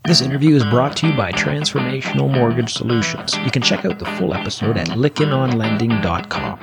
This interview is brought to you by Transformational Mortgage Solutions. You can check out the full episode at lickenonlending.com.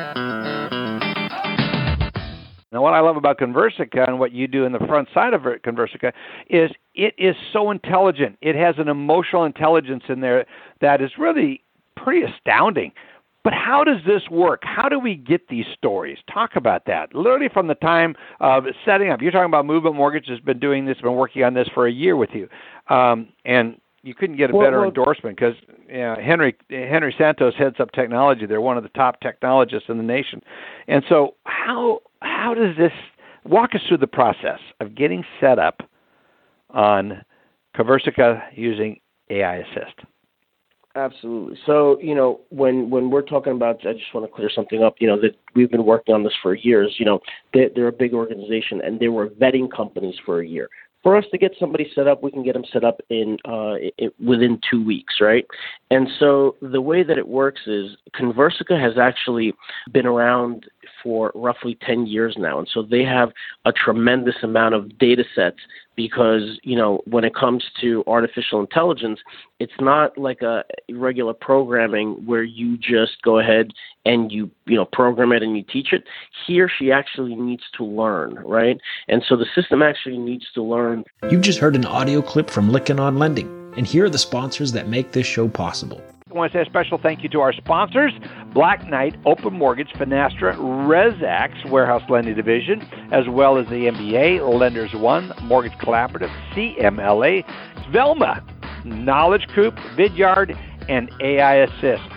Now, what I love about Conversica and what you do in the front side of Conversica is it is so intelligent. It has an emotional intelligence in there that is really pretty astounding. But how does this work? How do we get these stories? Talk about that. Literally from the time of setting up. You're talking about Movement Mortgage has been doing this, been working on this for a year with you. And you couldn't get a better endorsement because Henry Santos heads up technology. They're one of the top technologists in the nation. And so how does this walk us through the process of getting set up on Conversica using AI Assist? Absolutely. So, when we're talking about, I just want to clear something up, that we've been working on this for years. They're a big organization, and they were vetting companies for a year. For us to get somebody set up, we can get them set up within 2 weeks, right? And so the way that it works is Conversica has actually been around for roughly 10 years now. And so they have a tremendous amount of data sets because, when it comes to artificial intelligence, it's not like a regular programming where you just go ahead and you program it and you teach it. Here, she actually needs to learn, right? And so the system actually needs to learn. You've just heard an audio clip from Lykken on Lending, and here are the sponsors that make this show possible. I want to say a special thank you to our sponsors, Black Knight, Open Mortgage, Finastra, ResAx, Warehouse Lending Division, as well as the MBA, Lenders One, Mortgage Collaborative, CMLA, Velma, Knowledge Coop, Vidyard, and AI Assist.